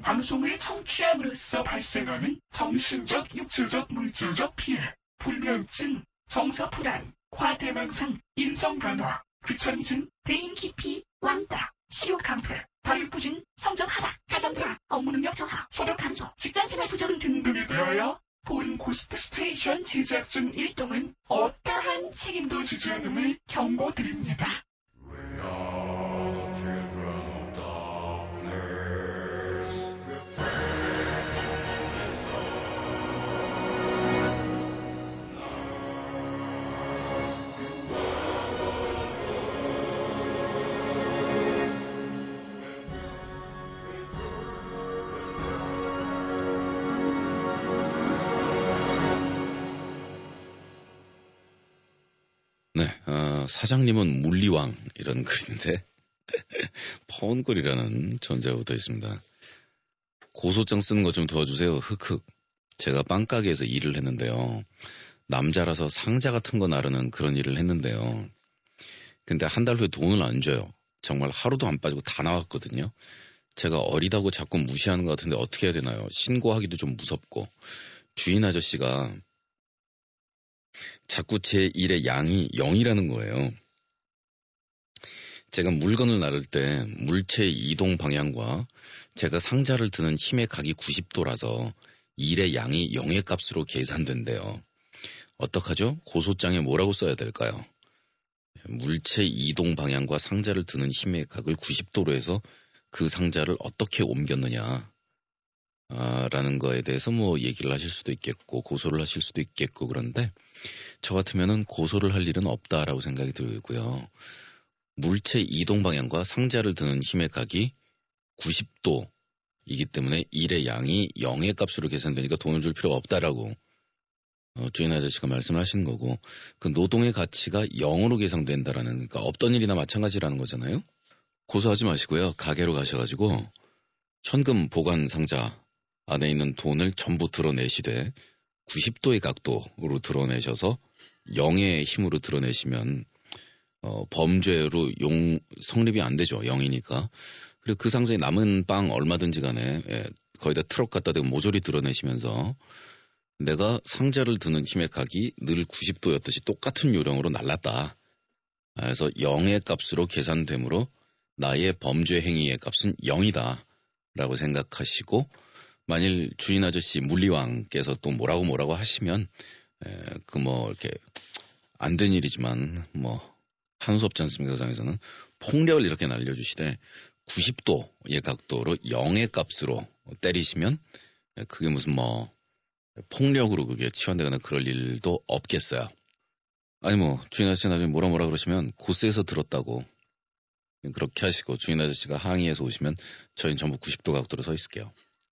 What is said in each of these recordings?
방송을 청취함으로써 발생하는 정신적, 육체적, 물질적 피해, 불면증, 정서불안, 과대망상, 인성변화, 귀차니즘, 대인기피, 왕따, 식욕강퇴, 발육부진, 성적 하락, 가정불화, 업무능력 저하, 소득 감소, 직장생활 부적응 등등에 대하여 본 고스트 스테이션 제작진 일동은 어떠한 책임도 지지 않음을 경고드립니다. 네, 사장님은 물리왕 이런 글인데 퍼온글이라는 전자가 붙어 있습니다. 고소장 쓰는 거 좀 도와주세요. 흑흑. 제가 빵가게에서 일을 했는데요. 남자라서 상자 같은 거 나르는 그런 일을 했는데요. 근데 한 달 후에 돈을 안 줘요. 정말 하루도 안 빠지고 다 나왔거든요. 제가 어리다고 자꾸 무시하는 것 같은데 어떻게 해야 되나요? 신고하기도 좀 무섭고. 주인 아저씨가 자꾸 제 일의 양이 0이라는 거예요. 제가 물건을 나를 때 물체의 이동 방향과 제가 상자를 드는 힘의 각이 90도라서 일의 양이 0의 값으로 계산된대요. 어떡하죠? 고소장에 뭐라고 써야 될까요? 물체 이동 방향과 상자를 드는 힘의 각을 90도로 해서 그 상자를 어떻게 옮겼느냐 라는 거에 대해서 뭐 얘기를 하실 수도 있겠고 고소를 하실 수도 있겠고 그런데 저 같으면은 고소를 할 일은 없다라고 생각이 들고요. 물체 이동 방향과 상자를 드는 힘의 각이 90도이기 때문에 일의 양이 0의 값으로 계산되니까 돈을 줄 필요가 없다라고 주인 아저씨가 말씀을 하신 거고 그 노동의 가치가 0으로 계산된다라는 그러니까 없던 일이나 마찬가지라는 거잖아요. 고소하지 마시고요. 가게로 가셔가지고 현금 보관 상자 안에 있는 돈을 전부 드러내시되 90도의 각도로 드러내셔서 0의 힘으로 드러내시면 범죄로 성립이 안 되죠. 0이니까. 그리고 그 상자에 남은 빵 얼마든지 간에 거의 다 트럭 갖다 대고 모조리 드러내시면서 내가 상자를 드는 힘의 각이 늘 90도였듯이 똑같은 요령으로 날랐다. 그래서 0의 값으로 계산되므로 나의 범죄 행위의 값은 0이다. 라고 생각하시고 만일 주인 아저씨 물리왕께서 또 뭐라고 하시면 이렇게 안 된 일이지만 한 수 없지 않습니까? 세상에서는 폭력을 이렇게 날려주시되 90도의 각도로 0의 값으로 때리시면 그게 무슨 폭력으로 그게 치환되거나 그럴 일도 없겠어요. 아니 주인 아저씨 나중에 뭐라 그러시면 고스에서 들었다고 그렇게 하시고 주인 아저씨가 항의해서 오시면 저희는 전부 90도 각도로 서 있을게요.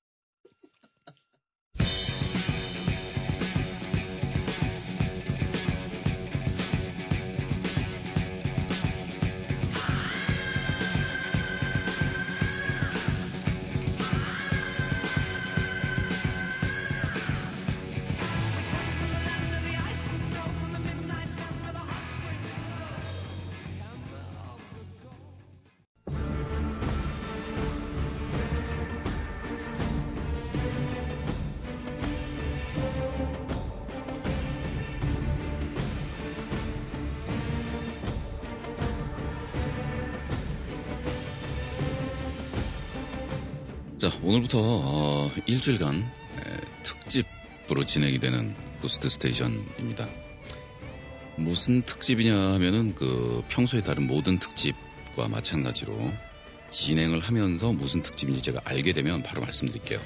자, 오늘부터 일주일간 특집으로 진행이 되는 고스트 스테이션입니다. 무슨 특집이냐 하면은 평소에 다른 모든 특집과 마찬가지로 진행을 하면서 무슨 특집인지 제가 알게 되면 바로 말씀드릴게요.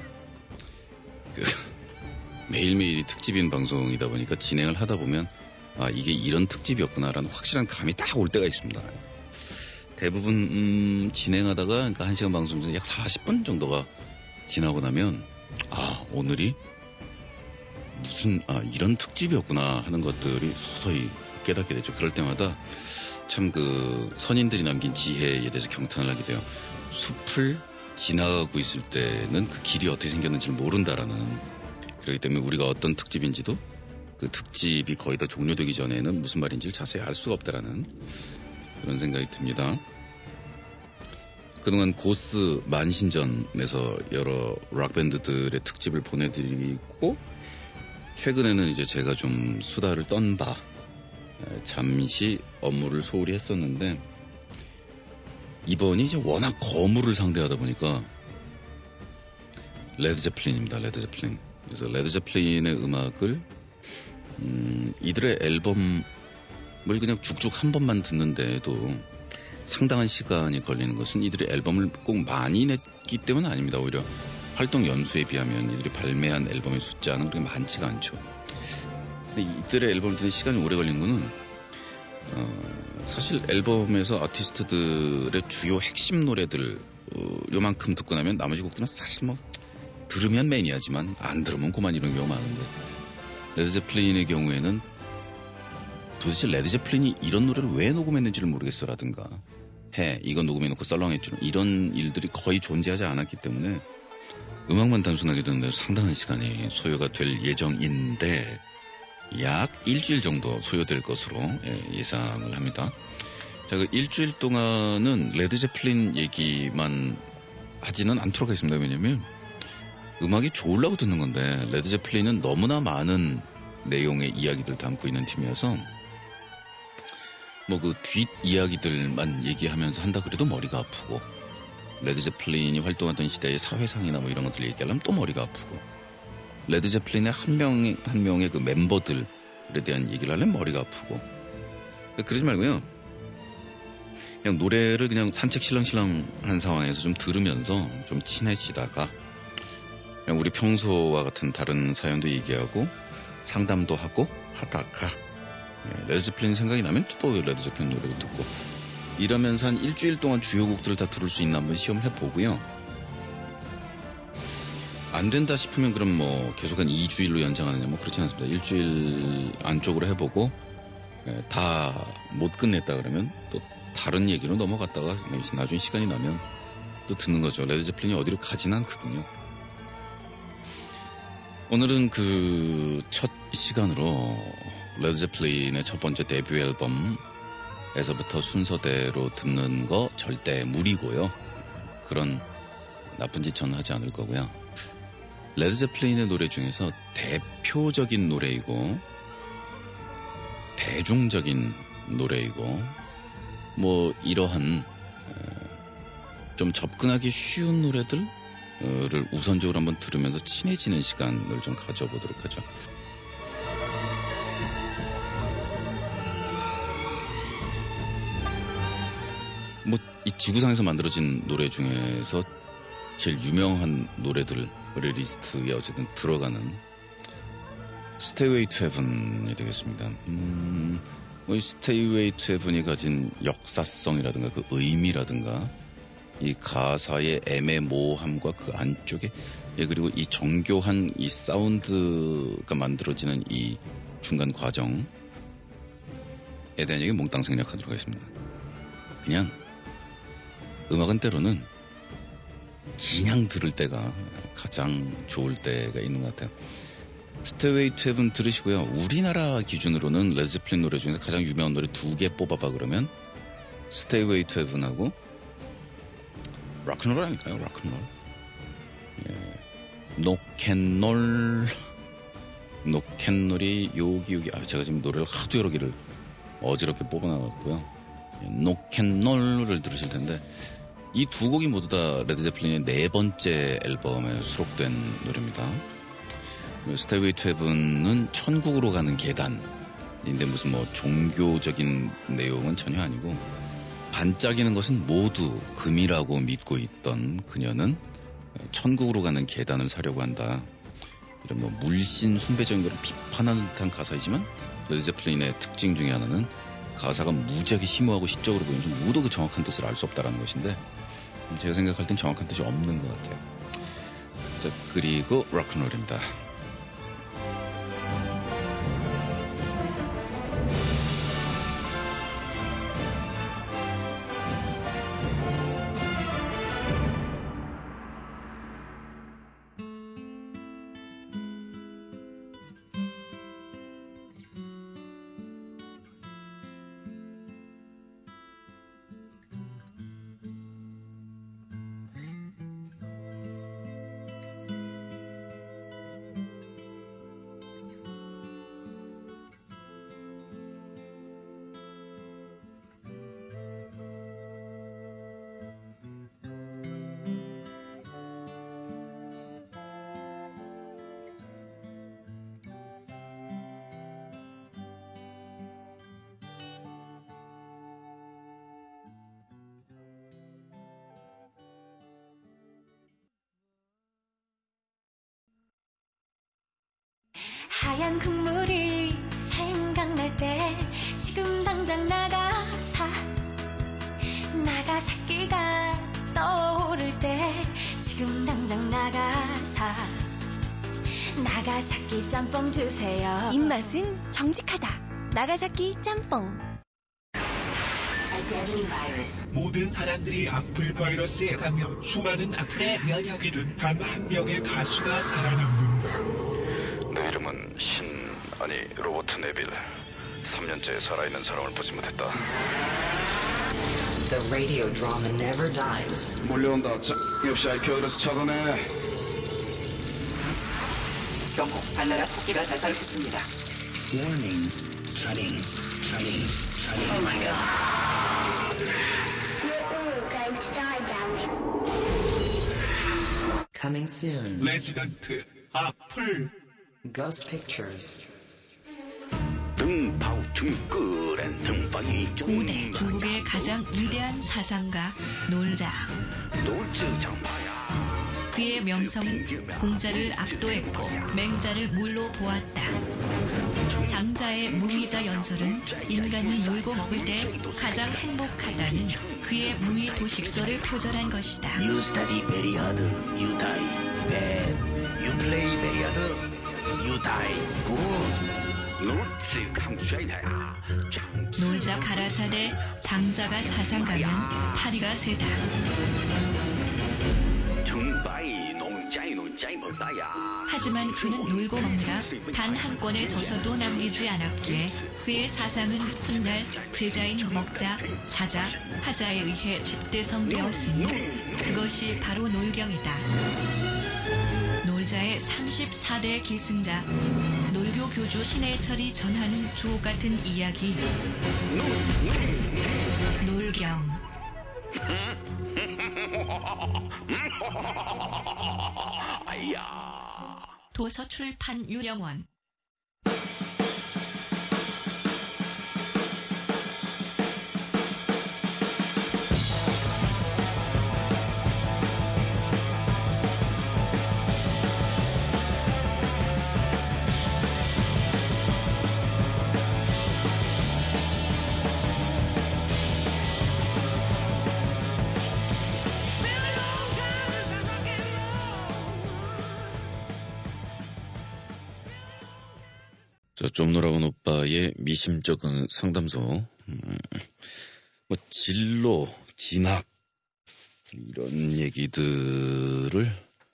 매일매일이 특집인 방송이다 보니까 진행을 하다 보면 이게 이런 특집이었구나라는 확실한 감이 딱 올 때가 있습니다. 대부분 진행하다가 그러니까 1시간 방송 중에 약 40분 정도가 지나고 나면 오늘이 무슨 이런 특집이었구나 하는 것들이 서서히 깨닫게 되죠. 그럴 때마다 참 선인들이 남긴 지혜에 대해서 경탄을 하게 돼요. 숲을 지나가고 있을 때는 그 길이 어떻게 생겼는지를 모른다라는, 그렇기 때문에 우리가 어떤 특집인지도 그 특집이 거의 다 종료되기 전에는 무슨 말인지를 자세히 알 수가 없다라는 그런 생각이 듭니다. 그동안 고스 만신전에서 여러 락밴드들의 특집을 보내드리고 최근에는 이제 제가 좀 수다를 떤 바 잠시 업무를 소홀히 했었는데 이번이 이제 워낙 거물을 상대하다 보니까 레드 제플린입니다. 레드 제플린. 그래서 레드 제플린의 음악을 이들의 앨범을 그냥 쭉쭉 한 번만 듣는데도 상당한 시간이 걸리는 것은 이들의 앨범을 꼭 많이 냈기 때문은 아닙니다. 오히려 활동 연수에 비하면 이들이 발매한 앨범의 숫자는 그렇게 많지가 않죠. 근데 이들의 앨범을 듣는 시간이 오래 걸리는 거는 사실 앨범에서 아티스트들의 주요 핵심 노래들 요만큼 듣고 나면 나머지 곡들은 사실 뭐 들으면 매니아지만 안 들으면 그만 이런 경우가 많은데 레드 제플린의 경우에는 도대체 레드 제플린이 이런 노래를 왜 녹음했는지를 모르겠어라든가 이거 녹음해놓고 썰렁했죠. 이런 일들이 거의 존재하지 않았기 때문에 음악만 단순하게 듣는데 상당한 시간이 소요가 될 예정인데 약 일주일 정도 소요될 것으로 예상을 합니다. 자, 그 일주일 동안은 레드 제플린 얘기만 하지는 않도록 하겠습니다. 왜냐면 음악이 좋으려고 듣는 건데 레드 제플린은 너무나 많은 내용의 이야기들 담고 있는 팀이어서 뭐 그 뒷 이야기들만 얘기하면서 한다 그래도 머리가 아프고 레드 제플린이 활동하던 시대의 사회상이나 뭐 이런 것들 얘기하려면 또 머리가 아프고 레드 제플린의 한 명의 그 멤버들에 대한 얘기를 하려면 머리가 아프고 그러지 말고요. 그냥 노래를 그냥 산책 실렁실렁한 상황에서 좀 들으면서 좀 친해지다가 그냥 우리 평소와 같은 다른 사연도 얘기하고 상담도 하고 하다가 레드 제플린 생각이 나면 또 레드 제플린 노래를 듣고 이러면서 한 일주일 동안 주요 곡들을 다 들을 수 있나 한번 시험을 해보고요. 안 된다 싶으면 그럼 뭐 계속 한 2주일로 연장하느냐 뭐 그렇지 않습니다. 일주일 안쪽으로 해보고 다 못 끝냈다 그러면 또 다른 얘기로 넘어갔다가 나중에 시간이 나면 또 듣는 거죠. 레드 제플린이 어디로 가진 않거든요. 오늘은 그 첫 시간으로 레드 제플린의 첫 번째 데뷔 앨범에서부터 순서대로 듣는 거 절대 무리고요. 그런 나쁜 짓 저는 하지 않을 거고요. 레드 제플린의 노래 중에서 대표적인 노래이고 대중적인 노래이고 뭐 이러한 좀 접근하기 쉬운 노래들을 우선적으로 한번 들으면서 친해지는 시간을 좀 가져보도록 하죠. 뭐 이 지구상에서 만들어진 노래 중에서 제일 유명한 노래들의 리스트에 어쨌든 들어가는 Stairway to Heaven이 되겠습니다. 뭐 이 Stairway to Heaven이 가진 역사성이라든가 그 의미라든가 이 가사의 애매모호함과 그 안쪽에 그리고 이 정교한 이 사운드가 만들어지는 이 중간 과정에 대한 얘기 몽땅 생략하도록 하겠습니다. 그냥 음악은 때로는 그냥 들을 때가 가장 좋을 때가 있는 것 같아요. 스테이웨이 투 헤븐 들으시고요. 우리나라 기준으로는 레드 제플린 노래 중에서 가장 유명한 노래 2개 뽑아봐 그러면 스테이웨이 투 헤븐하고 락앤롤 아닐까요? 락앤롤. 노캔롤이 여기 제가 지금 노래를 하도 여러 개를 어지럽게 뽑아놔갖고요. 노캔롤을 들으실 텐데 이 두 곡이 모두 다 레드 제플린의 네 번째 앨범에 수록된 노래입니다. 스테이웨이 투 헤븐은 천국으로 가는 계단인데 무슨 뭐 종교적인 내용은 전혀 아니고 반짝이는 것은 모두 금이라고 믿고 있던 그녀는 천국으로 가는 계단을 사려고 한다. 이런 뭐 물씬 숭배적인 걸 비판하는 듯한 가사이지만 레드 제플린의 특징 중에 하나는 가사가 무지하게 심오하고 시적으로 보이면서 누구도 그 정확한 뜻을 알 수 없다는 것인데 제가 생각할 땐 정확한 뜻이 없는 것 같아요. 자, 그리고 락앤롤입니다. 하얀 국물이 생각날 때 지금 당장 나가사키가 떠오를 때 지금 당장 나가사키 짬뽕 주세요. 입맛은 정직하다. 나가사키 짬뽕. 모든 사람들이 악플 바이러스에 감염, 수많은 악플에 면역이 된 단 한 명의 가수가 살아남는다. 내 이름은 로버트 네빌. 3년째 살아있는 사람을 보지 못했다. The radio drama never dies. 몰려온다. 역시 IPO에서 차단해. 경고, 발나라 토끼가 자살했습니다. Warning. Shutting. Oh my god. You're all going to die down there. Coming soon. 레지던트, 악플. Ghost Pictures. 고대 중국의 가장 위대한 사상가 놀자. 그의 명성은 공자를 압도했고 맹자를 물로 보았다. 장자의 무위자 연설은 인간이 놀고 먹을 때 가장 행복하다는 그의 무위 도식설을 표절한 것이다. You study very hard, you die bad. You play very hard, you die good. 놀자 가라사대 장자가 사상가면 파리가 세다. 하지만 그는 놀고 먹느라 단 한 권의 저서도 남기지 않았기에 그의 사상은 훗날 제자인 먹자, 자자, 하자에 의해 집대성되었으니 그것이 바로 놀경이다. 놀자의 34대 계승자, 놀교 교주 신해철이 전하는 주옥같은 이야기, 놀경. 도서출판 유령원. 좀 놀아본 오빠의 미심쩍은 상담소. 진로, 진학 이런 얘기들을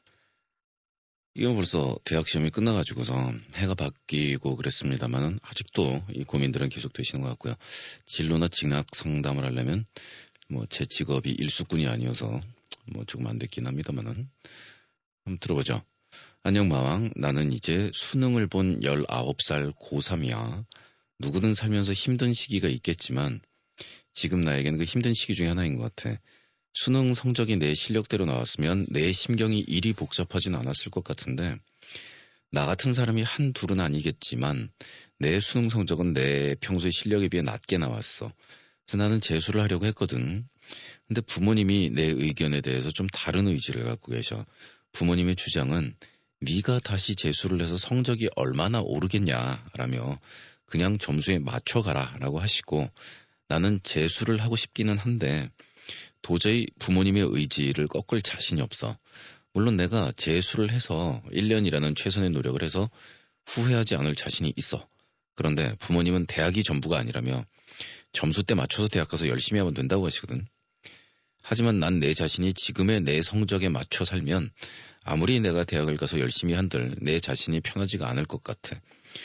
이건 벌써 대학 시험이 끝나가지고서 해가 바뀌고 그랬습니다만은 아직도 이 고민들은 계속 되시는 것 같고요. 진로나 진학 상담을 하려면 제 직업이 일수꾼이 아니어서 조금 안 됐긴 합니다만은 한번 들어보죠. 안녕 마왕, 나는 이제 수능을 본 19살 고3이야. 누구든 살면서 힘든 시기가 있겠지만 지금 나에게는 그 힘든 시기 중에 하나인 것 같아. 수능 성적이 내 실력대로 나왔으면 내 심경이 이리 복잡하진 않았을 것 같은데 나 같은 사람이 한둘은 아니겠지만 내 수능 성적은 내 평소의 실력에 비해 낮게 나왔어. 그래서 나는 재수를 하려고 했거든. 근데 부모님이 내 의견에 대해서 좀 다른 의지를 갖고 계셔. 부모님의 주장은 네가 다시 재수를 해서 성적이 얼마나 오르겠냐라며 그냥 점수에 맞춰가라 라고 하시고 나는 재수를 하고 싶기는 한데 도저히 부모님의 의지를 꺾을 자신이 없어. 물론 내가 재수를 해서 1년이라는 최선의 노력을 해서 후회하지 않을 자신이 있어. 그런데 부모님은 대학이 전부가 아니라며 점수 때 맞춰서 대학 가서 열심히 하면 된다고 하시거든. 하지만 난 내 자신이 지금의 내 성적에 맞춰 살면 아무리 내가 대학을 가서 열심히 한들 내 자신이 편하지가 않을 것 같아.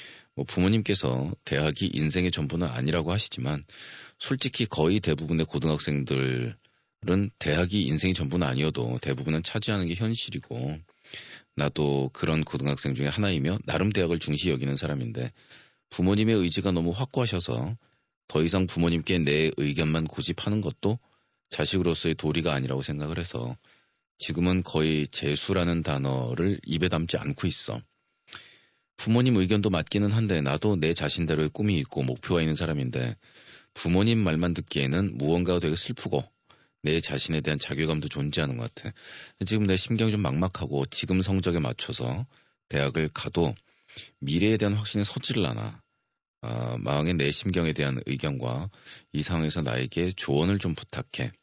부모님께서 대학이 인생의 전부는 아니라고 하시지만 솔직히 거의 대부분의 고등학생들은 대학이 인생의 전부는 아니어도 대부분은 차지하는 게 현실이고 나도 그런 고등학생 중에 하나이며 나름 대학을 중시 여기는 사람인데 부모님의 의지가 너무 확고하셔서 더 이상 부모님께 내 의견만 고집하는 것도 자식으로서의 도리가 아니라고 생각을 해서 지금은 거의 재수라는 단어를 입에 담지 않고 있어. 부모님 의견도 맞기는 한데 나도 내 자신대로의 꿈이 있고 목표가 있는 사람인데 부모님 말만 듣기에는 무언가가 되게 슬프고 내 자신에 대한 자괴감도 존재하는 것 같아. 지금 내 심경이 좀 막막하고 지금 성적에 맞춰서 대학을 가도 미래에 대한 확신이 서지를 않아. 마왕의 내 심경에 대한 의견과 이 상황에서 나에게 조언을 좀 부탁해.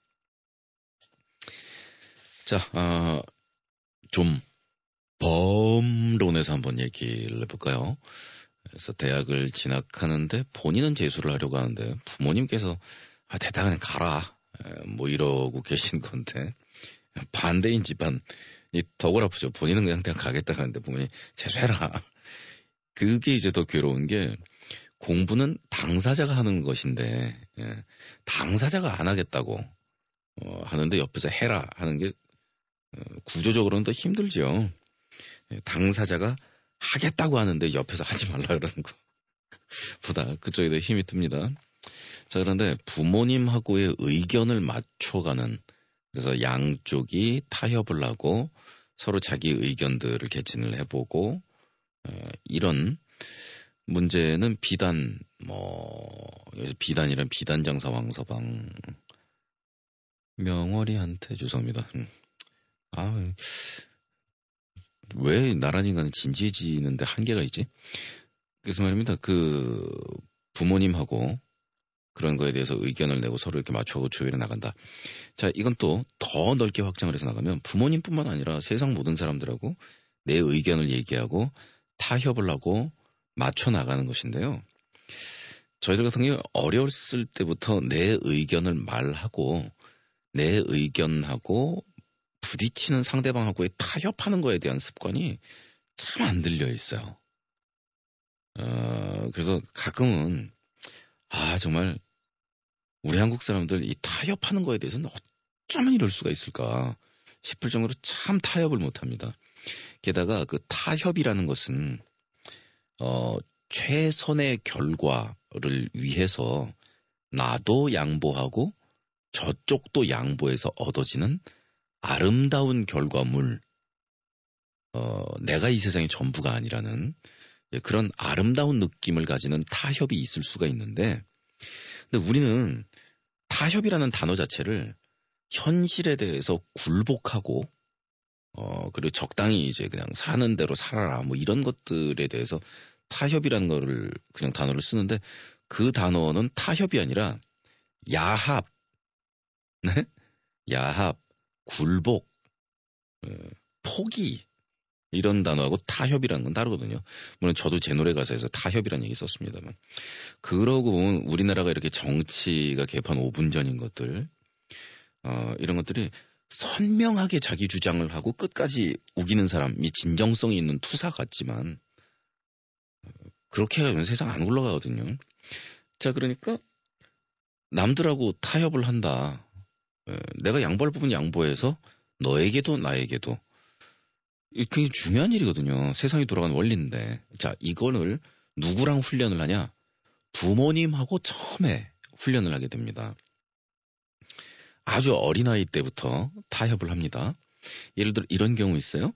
자, 좀 범론에서 한번 얘기를 해볼까요? 그래서 대학을 진학하는데 본인은 재수를 하려고 하는데 부모님께서 대학 그냥 가라 뭐 이러고 계신 건데 반대인 집안이 더 골아프죠. 본인은 그냥 대학 가겠다 하는데 부모님이 재수해라. 그게 이제 더 괴로운 게 공부는 당사자가 하는 것인데 당사자가 안 하겠다고 하는데 옆에서 해라 하는 게 구조적으로는 더 힘들죠. 당사자가 하겠다고 하는데 옆에서 하지 말라 그러는 거 보다 그쪽에 더 힘이 듭니다. 자, 그런데 부모님하고의 의견을 맞춰가는, 그래서 양쪽이 타협을 하고 서로 자기 의견들을 개진을 해보고 이런 문제는 비단 여기서 비단이란 비단장사 왕서방 명월이한테 죄송합니다. 왜 나란 인간은 진지해지는데 한계가 있지? 그래서 말입니다. 그 부모님하고 그런 거에 대해서 의견을 내고 서로 이렇게 맞춰가고 조율해 나간다. 자, 이건 또 더 넓게 확장을 해서 나가면 부모님뿐만 아니라 세상 모든 사람들하고 내 의견을 얘기하고 타협을 하고 맞춰 나가는 것인데요. 저희들 같은 경우 어렸을 때부터 내 의견을 말하고 내 의견하고 부딪히는 상대방하고의 타협하는 거에 대한 습관이 참 안 들려 있어요. 그래서 가끔은 정말 우리 한국 사람들 이 타협하는 거에 대해서는 어쩌면 이럴 수가 있을까 싶을 정도로 참 타협을 못합니다. 게다가 그 타협이라는 것은 최선의 결과를 위해서 나도 양보하고 저쪽도 양보해서 얻어지는 아름다운 결과물, 내가 이 세상의 전부가 아니라는 그런 아름다운 느낌을 가지는 타협이 있을 수가 있는데, 근데 우리는 타협이라는 단어 자체를 현실에 대해서 굴복하고, 그리고 적당히 이제 그냥 사는 대로 살아라, 뭐 이런 것들에 대해서 타협이라는 거를 그냥 단어를 쓰는데, 그 단어는 타협이 아니라 야합, 네? 야합, 굴복, 포기, 이런 단어하고 타협이라는 건 다르거든요. 물론 저도 제 노래 가사에서 타협이라는 얘기 썼습니다만. 그러고 보면 우리나라가 이렇게 정치가 개판 5분 전인 것들, 이런 것들이 선명하게 자기 주장을 하고 끝까지 우기는 사람이 진정성이 있는 투사 같지만, 그렇게 하면 세상 안 굴러가거든요. 자, 그러니까 남들하고 타협을 한다. 내가 양보할 부분 양보해서 너에게도 나에게도 굉장히 중요한 일이거든요. 세상이 돌아가는 원리인데. 자, 이거를 누구랑 훈련을 하냐? 부모님하고 처음에 훈련을 하게 됩니다. 아주 어린아이 때부터 타협을 합니다. 예를 들어 이런 경우 있어요.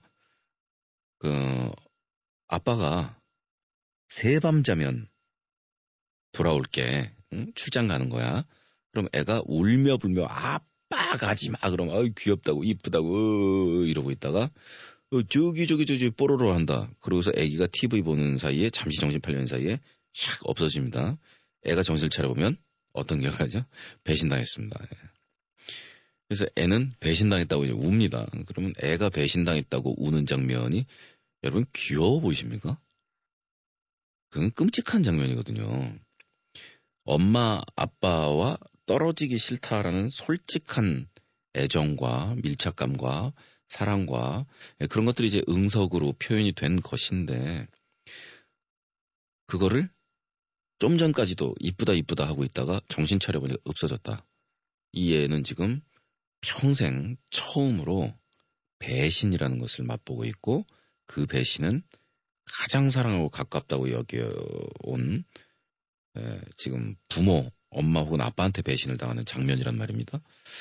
아빠가 새밤 자면 돌아올게. 출장 가는 거야. 그럼 애가 울며 불며 아빠 가지 마. 그러면 귀엽다고 이쁘다고 이러고 있다가 저기 뽀로로 한다. 그러고서 애기가 TV 보는 사이에 잠시 정신 팔리는 사이에 샥 없어집니다. 애가 정신을 차려보면 어떤 결과죠? 배신당했습니다. 그래서 애는 배신당했다고 이제 웁니다. 그러면 애가 배신당했다고 우는 장면이 여러분 귀여워 보이십니까? 그건 끔찍한 장면이거든요. 엄마 아빠와 떨어지기 싫다라는 솔직한 애정과 밀착감과 사랑과 그런 것들이 이제 응석으로 표현이 된 것인데, 그거를 좀 전까지도 이쁘다 하고 있다가 정신 차려보니까 없어졌다. 이 애는 지금 평생 처음으로 배신이라는 것을 맛보고 있고, 그 배신은 가장 사랑하고 가깝다고 여겨온 지금 부모, 엄마 혹은 아빠한테 배신을 당하는 장면이란 말입니다.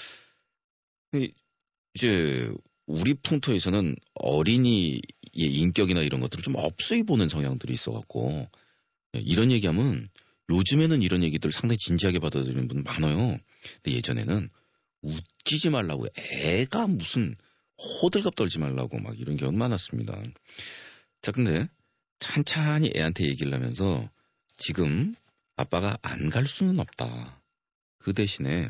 이제 우리 풍토에서는 어린이의 인격이나 이런 것들을 좀 업수히 보는 성향들이 있어갖고, 이런 얘기하면 요즘에는 이런 얘기들 상당히 진지하게 받아들이는 분 많아요. 근데 예전에는 웃기지 말라고, 애가 무슨 호들갑 떨지 말라고 막 이런 경우 많았습니다. 자, 근데 찬찬히 애한테 얘기를 하면서 지금 아빠가 안 갈 수는 없다. 그 대신에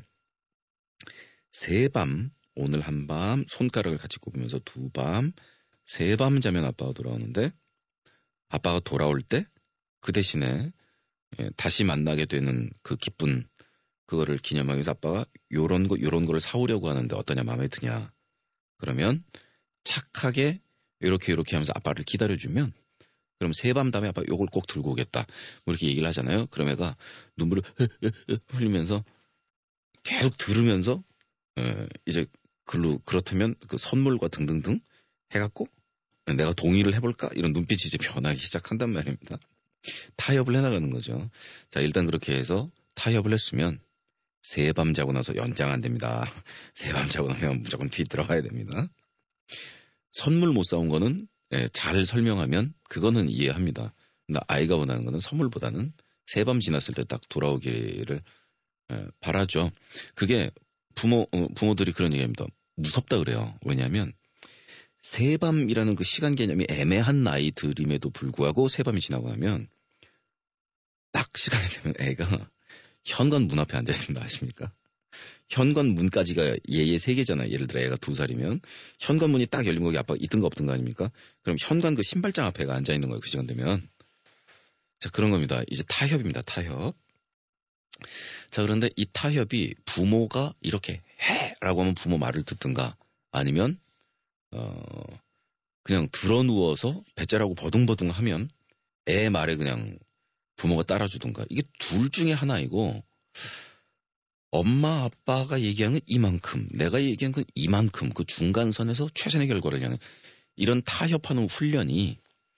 세 밤, 오늘 한 밤 손가락을 같이 꼽으면서 두 밤, 세 밤 자면 아빠가 돌아오는데 아빠가 돌아올 때 그 대신에 다시 만나게 되는 그 기쁜 그거를 기념하기 위해서 아빠가 요런 거를 사오려고 하는데 어떠냐, 마음에 드냐. 그러면 착하게 요렇게 하면서 아빠를 기다려주면 그럼 세 밤 다음에 아빠 요걸 꼭 들고 오겠다. 뭐 이렇게 얘기를 하잖아요. 그럼 애가 눈물을 흘리면서 계속 들으면서 이제 그렇다면 그 선물과 등등등 해갖고 내가 동의를 해볼까? 이런 눈빛이 이제 변하기 시작한단 말입니다. 타협을 해나가는 거죠. 자, 일단 그렇게 해서 타협을 했으면 세 밤 자고 나서 연장 안 됩니다. 세 밤 자고 나면 무조건 뒤 들어가야 됩니다. 선물 못 사온 거는 잘 설명하면 그거는 이해합니다. 근데 아이가 원하는 거는 선물보다는 세 밤 지났을 때 딱 돌아오기를 바라죠. 그게 부모들이 그런 얘기합니다. 무섭다 그래요. 왜냐하면 세 밤이라는 그 시간 개념이 애매한 나이들임에도 불구하고 세 밤이 지나고 나면 딱 시간이 되면 애가 현관 문 앞에 앉아있습니다. 아십니까? 현관 문까지가 얘의 세계잖아요. 예를 들어 애가 2살이면 현관 문이 딱 열리면 거기 아빠가 있든가 없든가 아닙니까? 그럼 현관 그 신발장 앞에가 앉아있는 거예요. 그 시간 되면. 자, 그런 겁니다. 이제 타협입니다. 타협. 자, 그런데 이 타협이 부모가 이렇게 해! 라고 하면 부모 말을 듣든가 아니면 그냥 드러누워서 배짜라고 버둥버둥 하면 애 말에 그냥 부모가 따라주든가 이게 둘 중에 하나이고 엄마 아빠가 얘기하는 건 이만큼 내가 얘기한 건 이만큼 그 중간선에서 최선의 결과를 향해 이런 타협하는 훈련이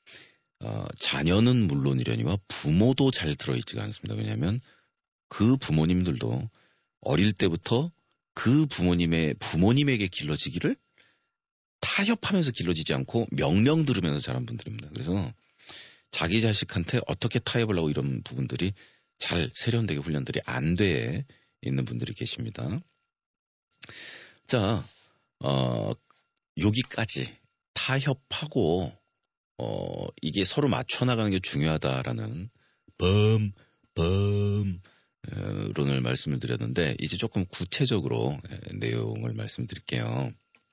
자녀는 물론이려니와 부모도 잘 들어있지가 않습니다. 왜냐하면 그 부모님들도 어릴 때부터 그 부모님에게 길러지기를 타협하면서 길러지지 않고 명령 들으면서 자란 분들입니다. 그래서 자기 자식한테 어떻게 타협을 하고 이런 부분들이 잘 세련되게 훈련들이 안 돼 있는 분들이 계십니다. 자, 여기까지 타협하고 이게 서로 맞춰나가는 게 중요하다라는 론을 말씀을 드렸는데 이제 조금 구체적으로 내용을 말씀드릴게요.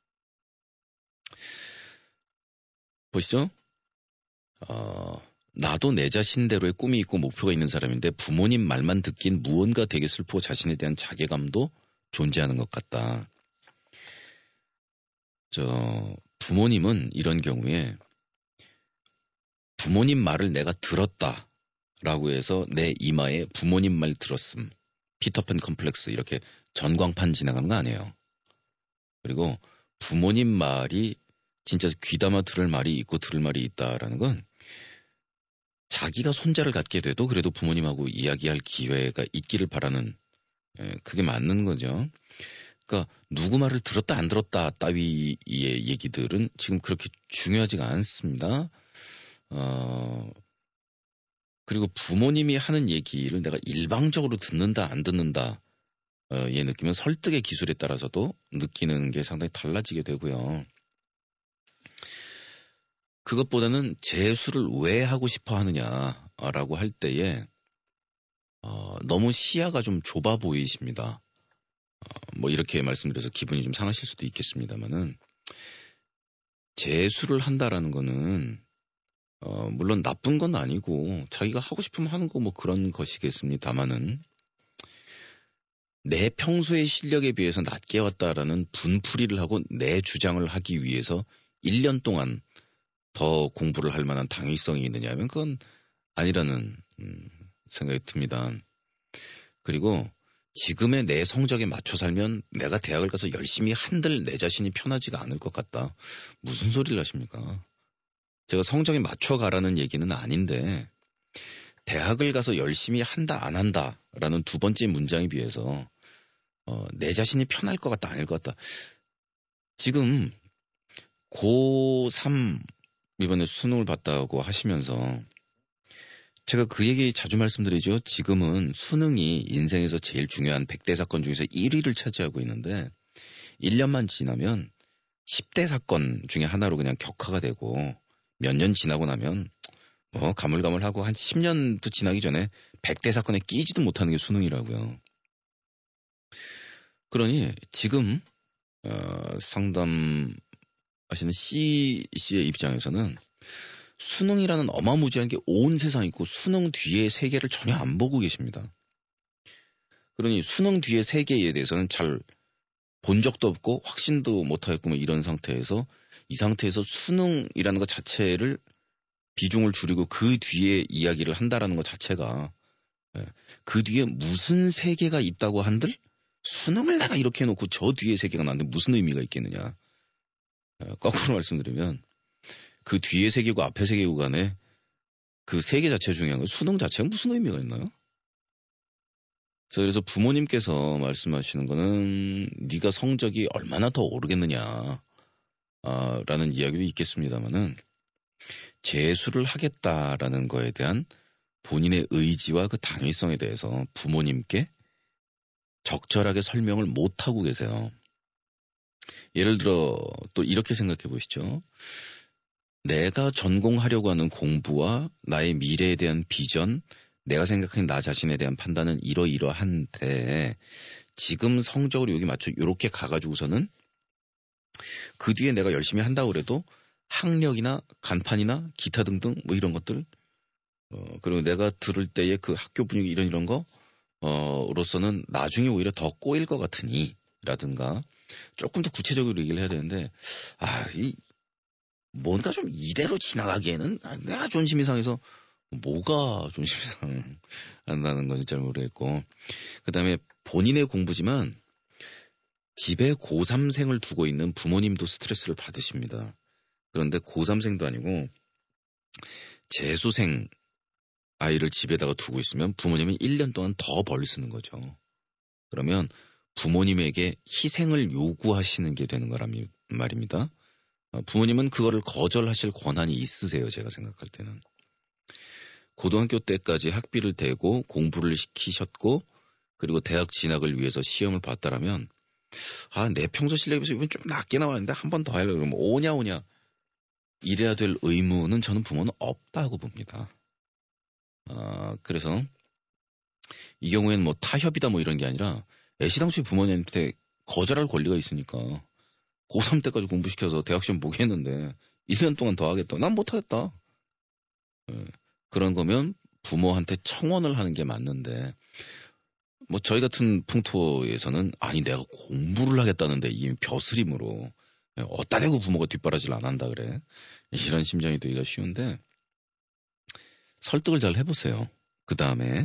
보시죠. 나도 내 자신대로의 꿈이 있고 목표가 있는 사람인데 부모님 말만 듣긴 무언가 되게 슬프고 자신에 대한 자괴감도 존재하는 것 같다. 부모님은 이런 경우에 부모님 말을 내가 들었다라고 해서 내 이마에 부모님 말 들었음, 피터팬 컴플렉스 이렇게 전광판 지나가는 거 아니에요. 그리고 부모님 말이 진짜 귀담아 들을 말이 있고 들을 말이 있다라는 건 자기가 손자를 갖게 돼도 그래도 부모님하고 이야기할 기회가 있기를 바라는 그게 맞는 거죠. 그러니까 누구 말을 들었다 안 들었다 따위의 얘기들은 지금 그렇게 중요하지가 않습니다. 그리고 부모님이 하는 얘기를 내가 일방적으로 듣는다 안 듣는다 의 느낌은 설득의 기술에 따라서도 느끼는 게 상당히 달라지게 되고요. 그것보다는 재수를 왜 하고 싶어 하느냐라고 할 때에 너무 시야가 좀 좁아 보이십니다. 뭐 이렇게 말씀드려서 기분이 좀 상하실 수도 있겠습니다만은 재수를 한다라는 거는 물론 나쁜 건 아니고 자기가 하고 싶으면 하는 거 뭐 그런 것이겠습니다만은 내 평소의 실력에 비해서 낮게 왔다라는 분풀이를 하고 내 주장을 하기 위해서 1년 동안 더 공부를 할 만한 당위성이 있느냐 하면 그건 아니라는 생각이 듭니다. 그리고 지금의 내 성적에 맞춰 살면 내가 대학을 가서 열심히 한들 내 자신이 편하지가 않을 것 같다. 무슨 소리를 하십니까? 제가 성적에 맞춰 가라는 얘기는 아닌데 대학을 가서 열심히 한다 안 한다라는 두 번째 문장에 비해서 내 자신이 편할 것 같다 아닐 것 같다. 지금 고3 이번에 수능을 봤다고 하시면서 제가 그 얘기 자주 말씀드리죠. 지금은 수능이 인생에서 제일 중요한 100대 사건 중에서 1위를 차지하고 있는데 1년만 지나면 10대 사건 중에 하나로 그냥 격화가 되고 몇 년 지나고 나면 가물가물하고 한 10년도 지나기 전에 100대 사건에 끼지도 못하는 게 수능이라고요. 그러니 지금 상담하시는 C씨의 입장에서는 수능이라는 어마무지한 게 온 세상에 있고 수능 뒤의 세계를 전혀 안 보고 계십니다. 그러니 수능 뒤의 세계에 대해서는 잘 본 적도 없고 확신도 못하겠고 뭐 이런 상태에서 이 상태에서 수능이라는 것 자체를 비중을 줄이고 그 뒤에 이야기를 한다라는 것 자체가 그 뒤에 무슨 세계가 있다고 한들 수능을 내가 이렇게 해놓고 저 뒤에 세계가 나는데 무슨 의미가 있겠느냐. 거꾸로 말씀드리면 그 뒤에 세계고 앞에 세계고 간에 그 세계 자체 중요한 건 수능 자체가 무슨 의미가 있나요? 그래서 부모님께서 말씀하시는 거는 네가 성적이 얼마나 더 오르겠느냐 라는 이야기도 있겠습니다만은 재수를 하겠다라는 거에 대한 본인의 의지와 그 당위성에 대해서 부모님께 적절하게 설명을 못하고 계세요. 예를 들어 또 이렇게 생각해 보시죠. 내가 전공하려고 하는 공부와 나의 미래에 대한 비전, 내가 생각하는 나 자신에 대한 판단은 이러이러한데 지금 성적으로 여기 맞춰 이렇게 가가지고서는 그 뒤에 내가 열심히 한다고 그래도 학력이나 간판이나 기타 등등 뭐 이런 것들 그리고 내가 들을 때의 그 학교 분위기 이런 거 로서는 나중에 오히려 더 꼬일 것 같으니 라든가 조금 더 구체적으로 얘기를 해야 되는데 뭔가 좀 이대로 지나가기에는 내가 존심이 상해서 뭐가 존심이 상한다는 건지 잘 모르겠고 그 다음에 본인의 공부지만 집에 고3생을 두고 있는 부모님도 스트레스를 받으십니다. 그런데 고3생도 아니고 재수생 아이를 집에다가 두고 있으면 부모님이 1년 동안 더 벌 쓰는 거죠. 그러면 부모님에게 희생을 요구하시는 게 되는 거란 말입니다. 부모님은 그거를 거절하실 권한이 있으세요. 제가 생각할 때는. 고등학교 때까지 학비를 대고 공부를 시키셨고 그리고 대학 진학을 위해서 시험을 봤다라면 내 평소 실력에 비해서 이번 좀 낮게 나왔는데 한 번 더 하려고 그러면 오냐 이래야 될 의무는 저는 부모는 없다고 봅니다. 그래서 이 경우에는 뭐 타협이다 뭐 이런 게 아니라 애시당초에 부모님한테 거절할 권리가 있으니까 고3 때까지 공부시켜서 대학 시험 보게 했는데 1년 동안 더 하겠다. 난 못하겠다. 그런 거면 부모한테 청원을 하는 게 맞는데 뭐 저희 같은 풍토에서는 아니 내가 공부를 하겠다는데 이미 벼슬임으로 어따 대고 부모가 뒷바라지를 안 한다 그래. 이런 심정이 되기가 쉬운데 설득을 잘 해보세요. 그 다음에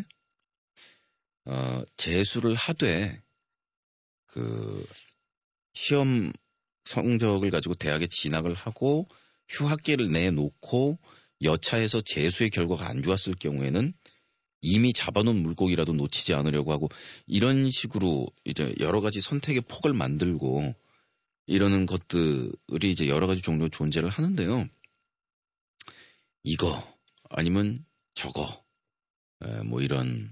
재수를 하되 그 시험 성적을 가지고 대학에 진학을 하고 휴학기를 내놓고 여차해서 재수의 결과가 안 좋았을 경우에는 이미 잡아놓은 물고기라도 놓치지 않으려고 하고 이런 식으로 이제 여러 가지 선택의 폭을 만들고 이러는 것들이 이제 여러 가지 종류로 존재를 하는데요. 이거 아니면 저거 뭐 이런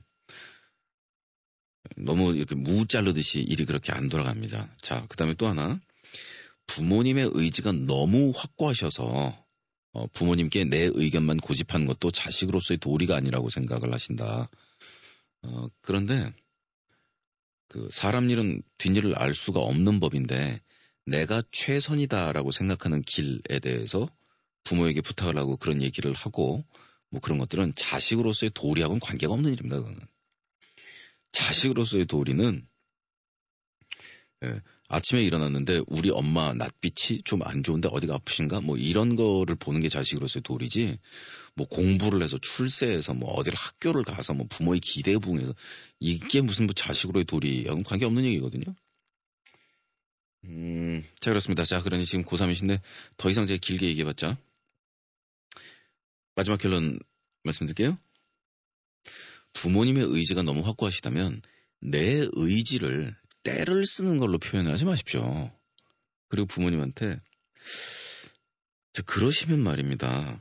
너무 이렇게 무 자르듯이 일이 그렇게 안 돌아갑니다. 자, 그 다음에 또 하나 부모님의 의지가 너무 확고하셔서 부모님께 내 의견만 고집하는 것도 자식으로서의 도리가 아니라고 생각을 하신다. 그런데 그 사람 일은 뒷일을 알 수가 없는 법인데 내가 최선이다라고 생각하는 길에 대해서 부모에게 부탁을 하고 그런 얘기를 하고 뭐 그런 것들은 자식으로서의 도리하고는 관계가 없는 일입니다. 그거는. 자식으로서의 도리는 아침에 일어났는데 우리 엄마 낯빛이 좀 안 좋은데 어디가 아프신가? 뭐 이런 거를 보는 게 자식으로서의 도리지. 뭐 공부를 해서 출세해서 뭐 어디를 학교를 가서 뭐 부모의 기대에 부응해서 이게 무슨 뭐 자식으로의 도리하고는 관계없는 얘기거든요. 자 그렇습니다. 자 그러니 지금 고3이신데 더 이상 제가 길게 얘기해봤자 마지막 결론 말씀드릴게요. 부모님의 의지가 너무 확고하시다면 내 의지를 때를 쓰는 걸로 표현하지 마십시오. 그리고 부모님한테 그러시면 말입니다.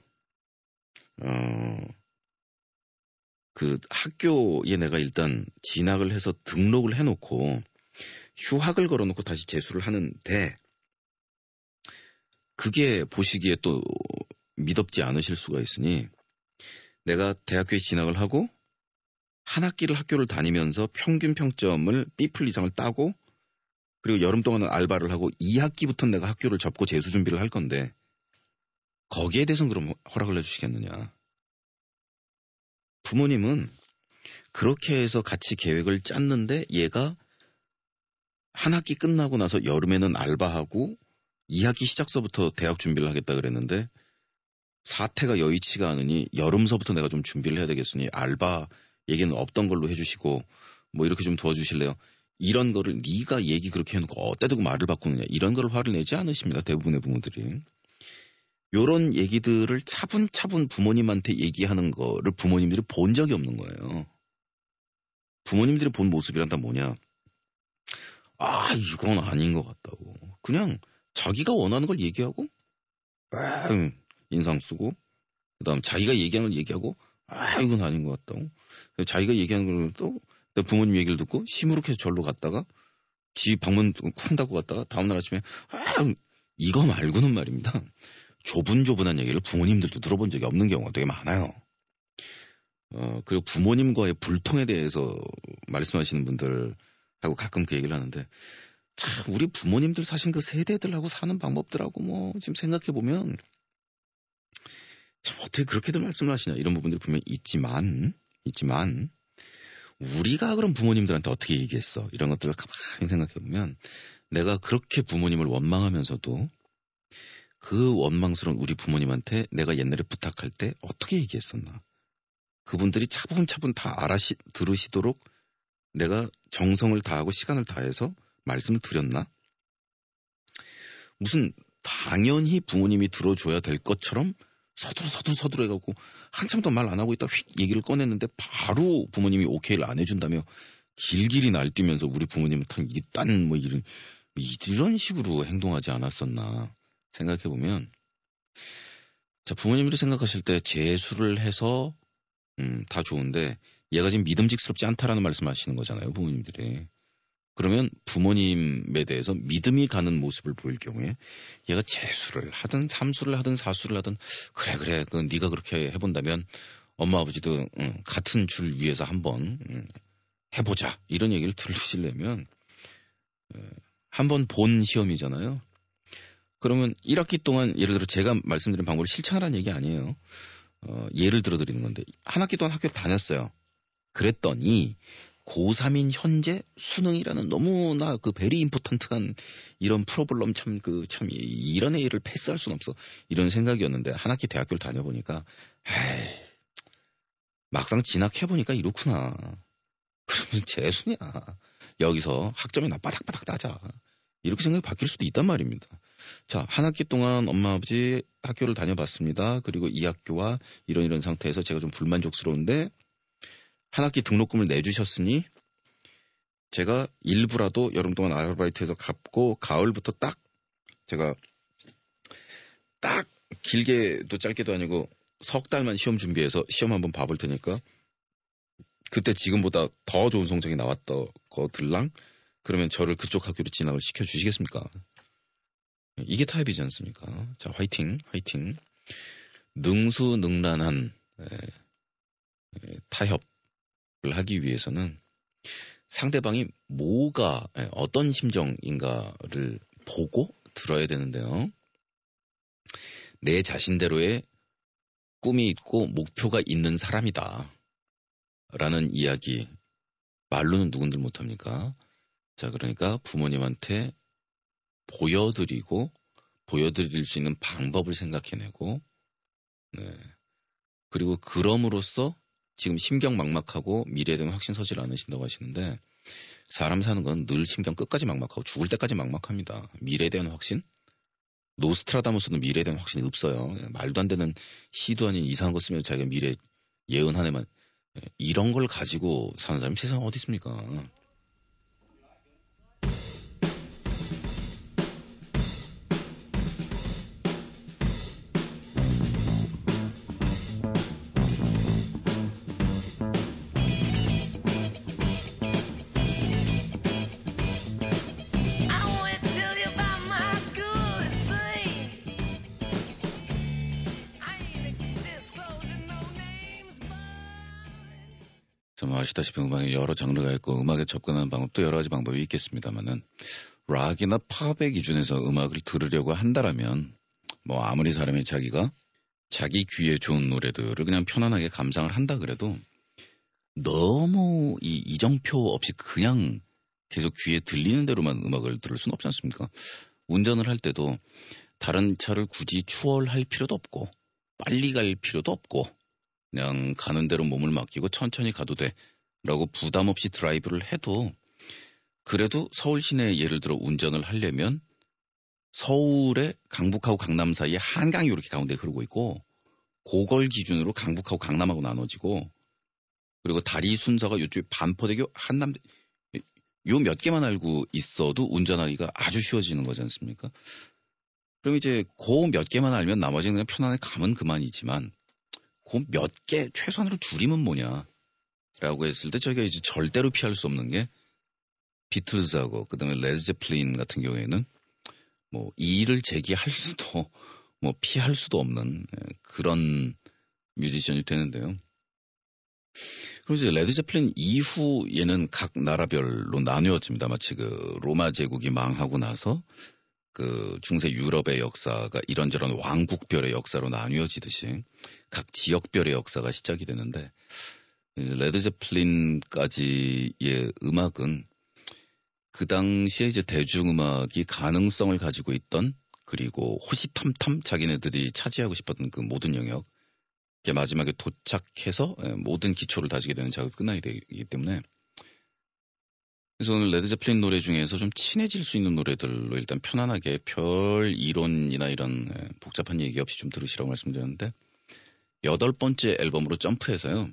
그 학교에 내가 일단 진학을 해서 등록을 해놓고 휴학을 걸어놓고 다시 재수를 하는데 그게 보시기에 또 미덥지 않으실 수가 있으니 내가 대학교에 진학을 하고 한 학기를 학교를 다니면서 평균 평점을 B+ 이상을 따고 그리고 여름 동안은 알바를 하고 2학기부터 내가 학교를 접고 재수 준비를 할 건데 거기에 대해서는 그럼 허락을 해주시겠느냐. 부모님은 그렇게 해서 같이 계획을 짰는데 얘가 한 학기 끝나고 나서 여름에는 알바하고 2학기 시작서부터 대학 준비를 하겠다 그랬는데 사태가 여의치가 않으니 여름서부터 내가 좀 준비를 해야 되겠으니 알바 얘기는 없던 걸로 해주시고 뭐 이렇게 좀 도와주실래요? 이런 거를 네가 얘기 그렇게 해놓고 어디다 두고 말을 바꾸느냐 이런 걸 화를 내지 않으십니다. 대부분의 부모들이. 요런 얘기들을 차분차분 부모님한테 얘기하는 거를 부모님들이 본 적이 없는 거예요. 부모님들이 본 모습이란다 뭐냐. 아 이건 아닌 것 같다고. 그냥 자기가 원하는 걸 얘기하고 인상 쓰고 그다음 자기가 얘기하는 걸 얘기하고 아 이건 아닌 것 같다고. 자기가 얘기하는 걸 또 부모님 얘기를 듣고 시무룩해서 절로 갔다가 집 방문 쿵 닫고 갔다가 다음날 아침에 이거 말고는 말입니다. 조분조분한 얘기를 부모님들도 들어본 적이 없는 경우가 되게 많아요. 그리고 부모님과의 불통에 대해서 말씀하시는 분들하고 가끔 그 얘기를 하는데 참 우리 부모님들 사실 그 세대들하고 사는 방법들하고 뭐 지금 생각해보면 참 어떻게 그렇게들 말씀을 하시냐 이런 부분들이 분명히 있지만 우리가 그럼 부모님들한테 어떻게 얘기했어 이런 것들을 가만히 생각해보면 내가 그렇게 부모님을 원망하면서도 그 원망스러운 우리 부모님한테 내가 옛날에 부탁할 때 어떻게 얘기했었나 그분들이 차분차분 다 들으시도록 내가 정성을 다하고 시간을 다해서 말씀을 드렸나? 무슨 당연히 부모님이 들어줘야 될 것처럼 서두르 해갖고 한참 더 말 안 하고 있다 휙 얘기를 꺼냈는데 바로 부모님이 오케이를 안 해준다며 길길이 날뛰면서 우리 부모님은 이딴 뭐 이런 식으로 행동하지 않았었나 생각해보면 자 부모님들이 생각하실 때 재수를 해서 다 좋은데 얘가 지금 믿음직스럽지 않다라는 말씀하시는 거잖아요 부모님들이. 그러면 부모님에 대해서 믿음이 가는 모습을 보일 경우에 얘가 재수를 하든 삼수를 하든 사수를 하든 그래 그 네가 그렇게 해본다면 엄마 아버지도 같은 줄 위에서 한번 해보자 이런 얘기를 들으시려면 한번 본 시험이잖아요. 그러면 1학기 동안 예를 들어 제가 말씀드린 방법을 실천하라는 얘기 아니에요. 예를 들어 드리는 건데 한 학기 동안 학교를 다녔어요. 그랬더니 고3인 현재 수능이라는 너무나 그 베리 임포턴트한 이런 프로블럼 참 이런 애를 패스할 수는 없어. 이런 생각이었는데 한 학기 대학교를 다녀보니까 막상 진학해보니까 이렇구나. 그러면 재수냐. 여기서 학점이나 바닥바닥 따자. 이렇게 생각이 바뀔 수도 있단 말입니다. 자, 한 학기 동안 엄마 아버지 학교를 다녀봤습니다. 그리고 이 학교와 이런 상태에서 제가 좀 불만족스러운데 한 학기 등록금을 내주셨으니 제가 일부라도 여름 동안 아르바이트해서 갚고 가을부터 제가 길게도 짧게도 아니고 석 달만 시험 준비해서 시험 한번 봐볼 테니까 그때 지금보다 더 좋은 성적이 나왔던 거들랑 그러면 저를 그쪽 학교로 진학을 시켜주시겠습니까? 이게 타협이지 않습니까? 자, 화이팅. 능수능란한 타협을 하기 위해서는 상대방이 뭐가 어떤 심정인가를 보고 들어야 되는데요. 내 자신대로의 꿈이 있고 목표가 있는 사람이다 라는 이야기 말로는 누군들 못합니까? 자, 그러니까 부모님한테 보여드릴 수 있는 방법을 생각해내고 그리고 그럼으로써 지금 심경 막막하고 미래에 대한 확신 서질 않으신다고 하시는데 사람 사는 건 늘 심경 끝까지 막막하고 죽을 때까지 막막합니다. 미래에 대한 확신? 노스트라다무스는 미래에 대한 확신이 없어요. 말도 안 되는 시도 아닌 이상한 거 쓰면서 자기가 미래 예언하네만 이런 걸 가지고 사는 사람이 세상에 어디 있습니까? 좀 아시다시피 음악에 여러 장르가 있고 음악에 접근하는 방법도 여러 가지 방법이 있겠습니다만은 락이나 팝의 기준에서 음악을 들으려고 한다라면 뭐 아무리 사람이 자기가 자기 귀에 좋은 노래들을 그냥 편안하게 감상을 한다 그래도 너무 이 이정표 없이 그냥 계속 귀에 들리는 대로만 음악을 들을 수는 없지 않습니까? 운전을 할 때도 다른 차를 굳이 추월할 필요도 없고 빨리 갈 필요도 없고 그냥 가는 대로 몸을 맡기고 천천히 가도 돼 라고 부담 없이 드라이브를 해도 그래도 서울 시내에 예를 들어 운전을 하려면 서울의 강북하고 강남 사이에 한강이 이렇게 가운데 흐르고 있고 고걸 기준으로 강북하고 강남하고 나눠지고 그리고 다리 순서가 이쪽에 반포대교 한남 요 몇 개만 알고 있어도 운전하기가 아주 쉬워지는 거지 않습니까? 그럼 이제 그 몇 개만 알면 나머지는 그냥 편안하게 가면 그만이지만 그 몇 개 최소한으로 줄이면 뭐냐라고 했을 때 저희가 이제 절대로 피할 수 없는 게 비틀즈하고 그다음에 레드 제플린 같은 경우에는 뭐 이의를 제기할 수도 뭐 피할 수도 없는 그런 뮤지션이 되는데요. 그럼 이제 레드 제플린 이후에는 각 나라별로 나뉘어집니다. 마치 그 로마 제국이 망하고 나서 그 중세 유럽의 역사가 이런저런 왕국별의 역사로 나뉘어지듯이 각 지역별의 역사가 시작이 되는데 레드 제플린까지의 음악은 그 당시에 이제 대중음악이 가능성을 가지고 있던 그리고 호시탐탐 자기네들이 차지하고 싶었던 그 모든 영역 마지막에 도착해서 모든 기초를 다지게 되는 작업이 끝나게 되기 때문에 그래서 오늘 레드 제플린 노래 중에서 좀 친해질 수 있는 노래들로 일단 편안하게 별 이론이나 이런 복잡한 얘기 없이 좀 들으시라고 말씀드렸는데 8번째 앨범으로 점프해서요.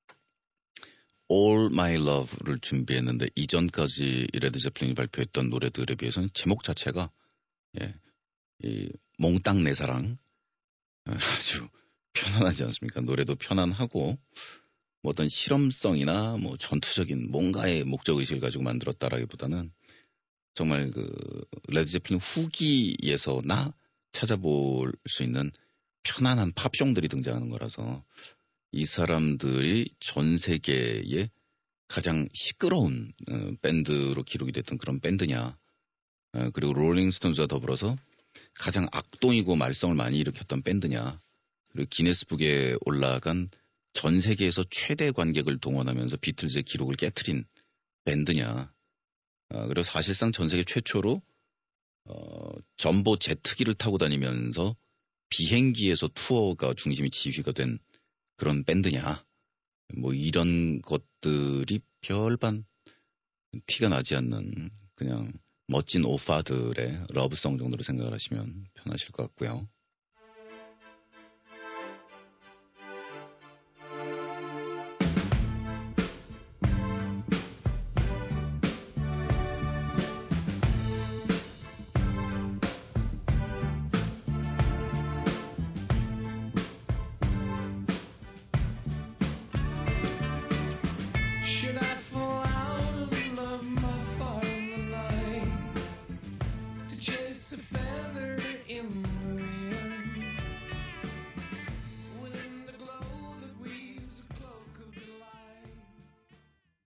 All My Love를 준비했는데 이전까지 레드 제플린이 발표했던 노래들에 비해서는 제목 자체가 이 몽땅 내 사랑 아주 편안하지 않습니까? 노래도 편안하고 뭐 어떤 실험성이나 뭐 전투적인 뭔가의 목적의식을 가지고 만들었다라기보다는 정말 그 레드 제플린 후기에서나 찾아볼 수 있는 편안한 팝송들이 등장하는 거라서 이 사람들이 전 세계에 가장 시끄러운 밴드로 기록이 됐던 그런 밴드냐 그리고 롤링스톤스와 더불어서 가장 악동이고 말썽을 많이 일으켰던 밴드냐 그리고 기네스북에 올라간 전 세계에서 최대 관객을 동원하면서 비틀즈의 기록을 깨트린 밴드냐. 그리고 사실상 전 세계 최초로 전보 제트기를 타고 다니면서 비행기에서 투어가 중심이 지휘가 된 그런 밴드냐. 뭐 이런 것들이 별반 티가 나지 않는 그냥 멋진 오빠들의 러브송 정도로 생각을 하시면 편하실 것 같고요.